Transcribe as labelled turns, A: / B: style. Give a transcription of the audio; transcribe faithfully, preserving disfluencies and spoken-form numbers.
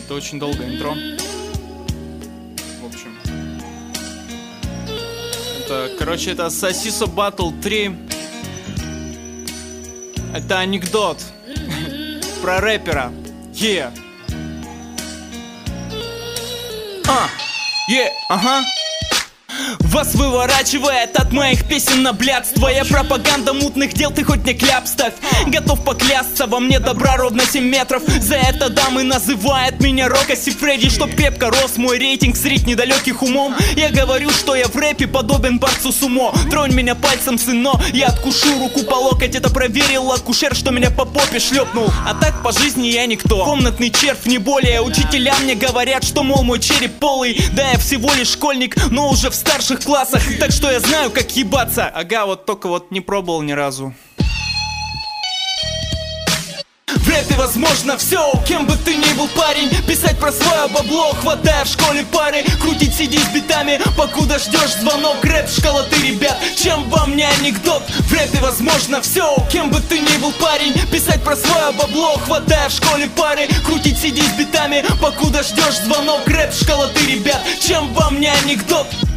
A: Это очень долгое интро. В общем. Это, короче, это Сосисо Battle три. Это анекдот про рэпера. Е. А. Е. Ага. Вас выворачивает от моих песен на блядство. Я пропаганда мутных дел, ты хоть не кляп ставь. Готов поклясться, во мне добра ровно семь метров. За это дамы называют меня Рокоси Фредди. Чтоб крепко рос мой рейтинг средь недалеких умом. Я говорю, что я в рэпе подобен борцу сумо. Тронь меня пальцем, сыно, я откушу руку по локоть. Это проверил акушер, что меня по попе шлепнул. А так по жизни я никто, комнатный червь, не более. Учителя мне говорят, что, мол, мой череп полый. Да, я всего лишь школьник, но уже в старших классах, так что я знаю, как ебаться. Ага, вот только вот не пробовал ни разу. В рэпе возможно все, кем бы ты ни был, парень. Писать про свое бабло, хватая в школе пары. Крутить си ди с битами, покуда ждешь звонок. Рэп школа ты, ребят, чем вам не анекдот? В рэпе возможно все, кем бы ты ни был, парень. Писать про свое бабло, хватая в школе пары. Крутить си ди с битами, покуда ждешь звонок. Рэп школа ты, ребят, чем вам не анекдот?